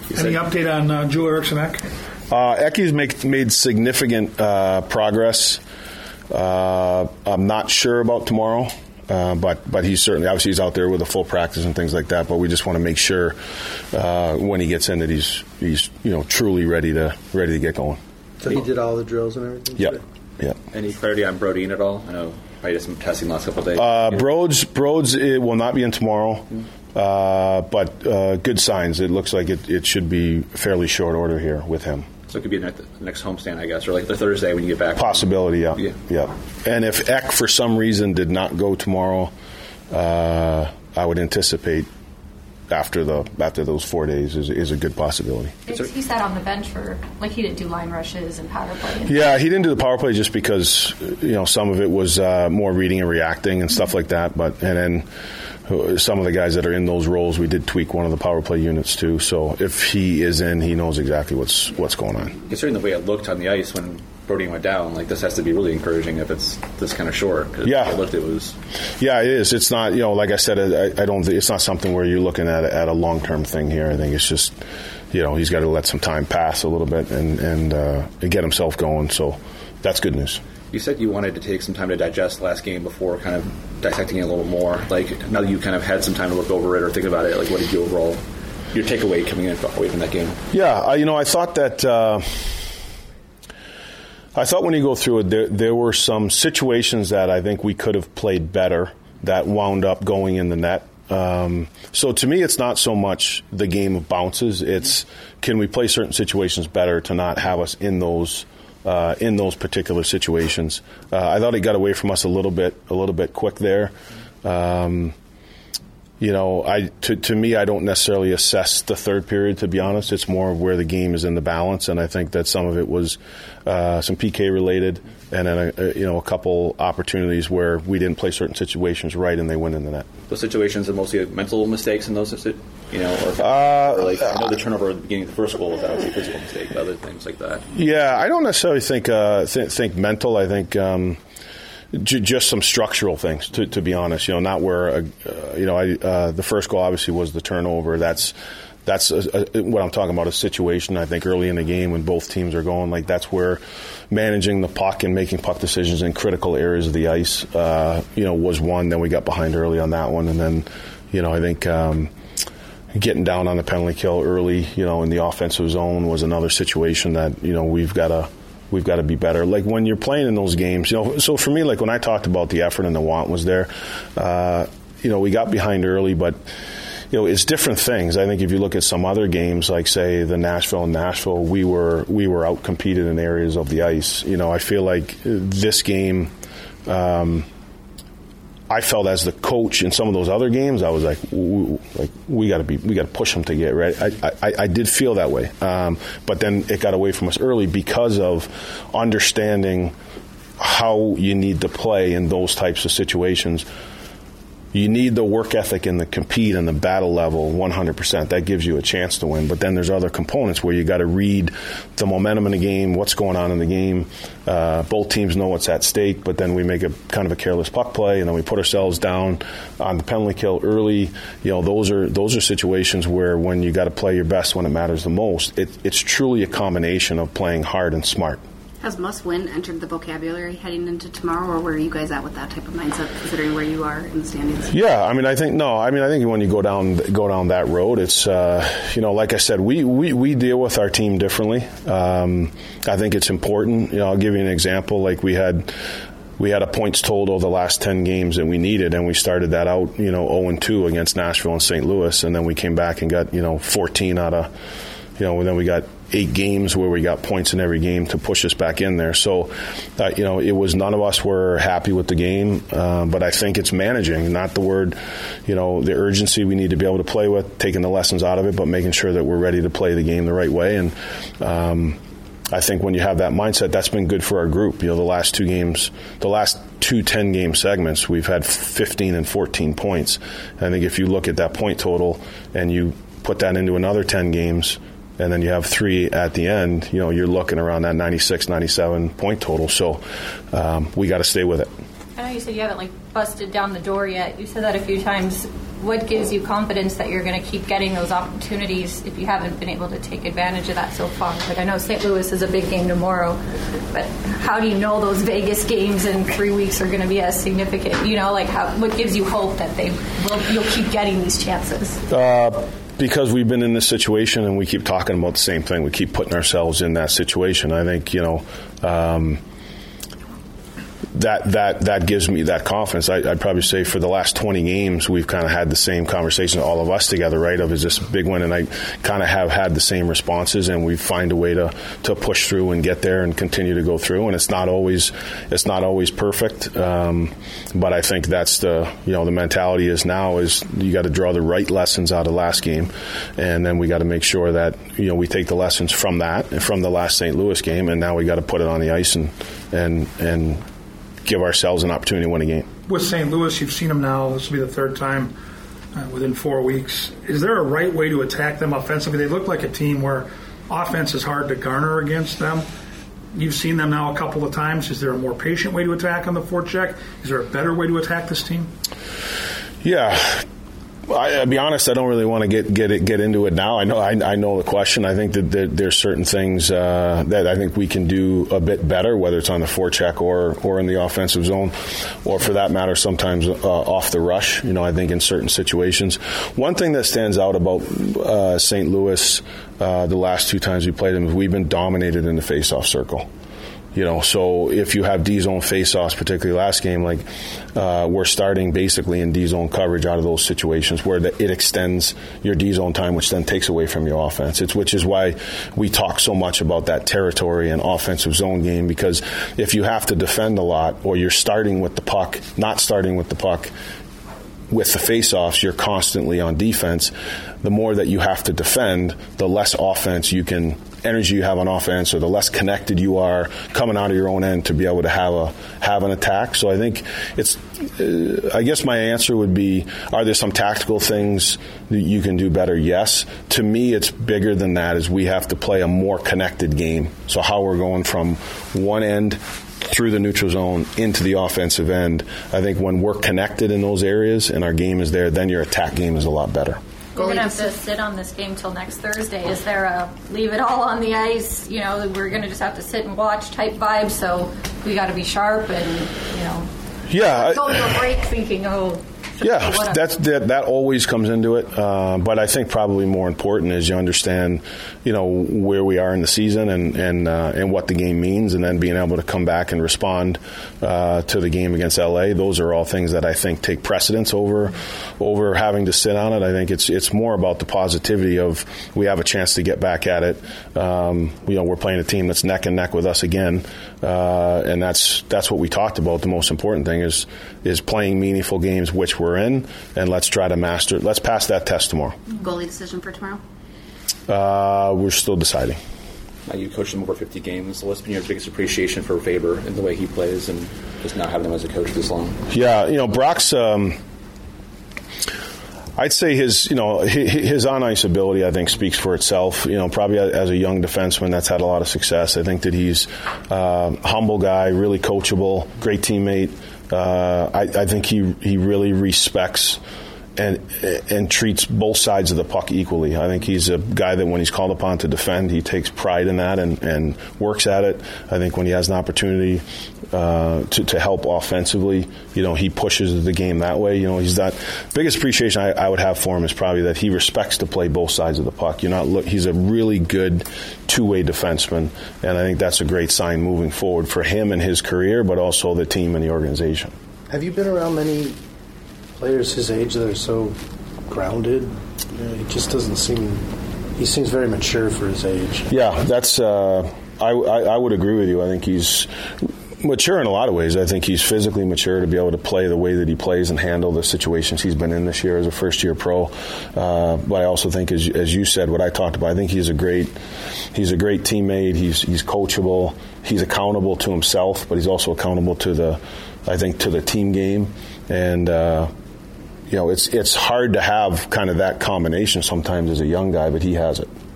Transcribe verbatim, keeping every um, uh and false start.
Any update on uh, Joel Eriksson Ek? Uh, Eki's make, made significant uh, progress. Uh, I'm not sure about tomorrow. Uh, but but he's certainly, obviously he's out there with a full practice and things like that, but we just want to make sure uh, when he gets in that he's he's you know truly ready to ready to get going. So he did all the drills and everything? Yep. Yep. Any clarity on Brodeen at all? I know I did some testing last couple of days. Uh, Broads, Broads it will not be in tomorrow, mm-hmm. uh, but uh, good signs. It looks like it, it should be fairly short order here with him. So it could be the next homestand, I guess, or like the Thursday when you get back. Possibility, yeah. Yeah. yeah. And if Ek, for some reason, did not go tomorrow, uh, I would anticipate after the after those four days is, is a good possibility. He sat on the bench for, like, he didn't do line rushes and power play. Yeah, he didn't do the power play just because, you know, some of it was uh, more reading and reacting and mm-hmm. stuff like that. But and then some of the guys that are in those roles, we did tweak one of the power play units too. So if he is in, he knows exactly what's what's going on. Considering the way it looked on the ice when Brodeen went down, like this has to be really encouraging if it's this kind of short. Cause yeah, it looked it was. Yeah, it is. It's not, you know, like I said, I, I don't. It's not something where you're looking at at a long term thing here. I think it's just, you know, he's got to let some time pass a little bit and and, uh, and get himself going. So that's good news. You said you wanted to take some time to digest the last game before kind of dissecting it a little more. Like, now that you kind of had some time to look over it or think about it, like, what did you overall, your takeaway coming in away from that game? Yeah, I, you know, I thought that, uh, I thought when you go through it, there, there were some situations that I think we could have played better that wound up going in the net. Um, so to me, it's not so much the game of bounces. It's can we play certain situations better to not have us in those Uh, in those particular situations. Uh, I thought he got away from us a little bit, a little bit quick there. Um, you know, I to, to me, I don't necessarily assess the third period, to be honest. It's more of where the game is in the balance, and I think that some of it was uh, some P K related, and then a, a, you know a couple opportunities where we didn't play certain situations right, and they went in the net. Those situations are mostly mental mistakes, in those, you know, or, uh, or like I know the turnover at the beginning of the first goal, that was a physical mistake, but other things like that. Yeah, I don't necessarily think uh, th- think mental. I think. Um, J- just some structural things, to, to be honest. You know, not where uh, you know I, uh, the first goal obviously was the turnover. That's that's a, a, what I'm talking about. A situation I think early in the game when both teams are going like that's where managing the puck and making puck decisions in critical areas of the ice, uh, you know, was one. Then we got behind early on that one, and then you know I think. Um, Getting down on the penalty kill early, you know, in the offensive zone was another situation that you know we've got to we've got to be better. Like when you're playing in those games, you know. So for me, like when I talked about the effort and the want was there, uh, you know, we got behind early, but you know, it's different things. I think if you look at some other games, like say the Nashville and Nashville, we were we were out competed in areas of the ice. You know, I feel like this game. Um, I felt as the coach in some of those other games, I was like, we, like we got to be, we got to push them to get ready. I, I, I did feel that way, um, but then it got away from us early because of understanding how you need to play in those types of situations. You need the work ethic and the compete and the battle level one hundred percent. That gives you a chance to win. But then there's other components where you got to read the momentum in the game, what's going on in the game. Uh, both teams know what's at stake, but then we make a kind of a careless puck play, and then we put ourselves down on the penalty kill early. You know, those are those are situations where when you got to play your best when it matters the most. It, it's truly a combination of playing hard and smart. Has must-win entered the vocabulary heading into tomorrow, or where are you guys at with that type of mindset, considering where you are in the standings? Yeah, I mean, I think no. I mean, I think when you go down go down that road, it's uh, you know, like I said, we, we, we deal with our team differently. Um, I think it's important. You know, I'll give you an example. Like we had. We had a points total the last ten games that we needed, and we started that out, you know, oh and two against Nashville and Saint Louis, and then we came back and got, you know, fourteen out of, you know, and then we got eight games where we got points in every game to push us back in there. So, uh, you know, it was none of us were happy with the game, uh, but I think it's managing, not the word, you know, the urgency we need to be able to play with, taking the lessons out of it, but making sure that we're ready to play the game the right way. And um, I think when you have that mindset, that's been good for our group. You know, the last two games, the last two ten-game segments, we've had fifteen and fourteen points. And I think if you look at that point total and you put that into another ten games, and then you have three at the end, you know, you're looking around that ninety-six, ninety-seven point total. So um, we got to stay with it. I know you said you haven't, like, busted down the door yet. You said that a few times. what gives you confidence that you're going to keep getting those opportunities if you haven't been able to take advantage of that so far? Like, I know Saint Louis is a big game tomorrow, but how do you know those Vegas games in three weeks are going to be as significant? You know, like, how, what gives you hope that they will, you'll keep getting these chances? Uh, because we've been in this situation and we keep talking about the same thing. We keep putting ourselves in that situation. I think, you know, um, that that that gives me that confidence. I, I'd probably say for the last twenty games, we've kind of had the same conversation, all of us together, right, of is this a big one? And I kind of have had the same responses, and we find a way to, to push through and get there and continue to go through. And it's not always it's not always perfect, um, but I think that's the you know the mentality is now is you got to draw the right lessons out of last game, and then we got to make sure that you know we take the lessons from that and from the last Saint Louis game, and now we got to put it on the ice and and and. give ourselves an opportunity to win a game. With Saint Louis, you've seen them now. This will be the third time uh, within four weeks. Is there a right way to attack them offensively? They look like a team where offense is hard to garner against them. You've seen them now a couple of times. Is there a more patient way to attack on the forecheck? Is there a better way to attack this team? Yeah. I, I'll be honest, I don't really want to get get it, get into it now. I know I, I know the question. I think that there, there's certain things uh, that I think we can do a bit better, whether it's on the forecheck or or in the offensive zone, or for that matter, sometimes uh, off the rush. You know, I think in certain situations. One thing that stands out about uh, Saint Louis uh, the last two times we played them is we've been dominated in the face-off circle. You know, so if you have D-zone face-offs, particularly last game, like uh, we're starting basically in D-zone coverage out of those situations where the, it extends your D-zone time, which then takes away from your offense. It's which is why we talk so much about that territory and offensive zone game, because if you have to defend a lot or you're starting with the puck, not starting with the puck, with the face-offs, you're constantly on defense. The more that you have to defend, the less offense you can, energy you have on offense, or the less connected you are coming out of your own end to be able to have a have an attack. So I think it's. Uh, I guess my answer would be: are there some tactical things that you can do better? Yes. To me, it's bigger than that. Is we have to play a more connected game. So how we're going from one end through the neutral zone into the offensive end. I think when we're connected in those areas and our game is there, then your attack game is a lot better. We're going to have to sit on this game till next Thursday. Is there a leave it all on the ice? You know, we're going to just have to sit and watch type vibe, so we got to be sharp and, you know, yeah, go to a break thinking, oh, yeah, that's, that that always comes into it. Uh, but I think probably more important is you understand, you know, where we are in the season and and uh, and what the game means, and then being able to come back and respond uh, to the game against L A. Those are all things that I think take precedence over over having to sit on it. I think it's it's more about the positivity of we have a chance to get back at it. Um, you know, we're playing a team that's neck and neck with us again, uh, and that's that's what we talked about. The most important thing is is playing meaningful games, which we're in, and let's try to master it. Let's pass that test tomorrow. Goalie decision for tomorrow? Uh, we're still deciding. Now you coached him over fifty games. What's been your biggest appreciation for Faber and the way he plays, and just not having him as a coach this long? Yeah, you know, Brock's. Um, I'd say his, you know, his on-ice ability, I think, speaks for itself. You know, probably as a young defenseman that's had a lot of success. I think that he's a humble guy, really coachable, great teammate. Uh, I, I think he he really respects and and treats both sides of the puck equally. I think he's a guy that when he's called upon to defend, he takes pride in that and, and works at it. I think when he has an opportunity uh, to, to help offensively, you know, he pushes the game that way. You know, he's that biggest appreciation I, I would have for him is probably that he respects to play both sides of the puck. You're not look. He's a really good two-way defenseman, and I think that's a great sign moving forward for him and his career, but also the team and the organization. Have you been around many players his age that are so grounded? You know, he just doesn't seem. He seems very mature for his age. Yeah, that's. Uh, I, I I would agree with you. I think he's mature in a lot of ways. I think he's physically mature to be able to play the way that he plays and handle the situations he's been in this year as a first-year pro. Uh, but I also think, as as you said, what I talked about, I think he's a great he's a great teammate. He's he's coachable. He's accountable to himself, but he's also accountable to the, I think, to the team game. And uh, you know, it's it's hard to have kind of that combination sometimes as a young guy, but he has it.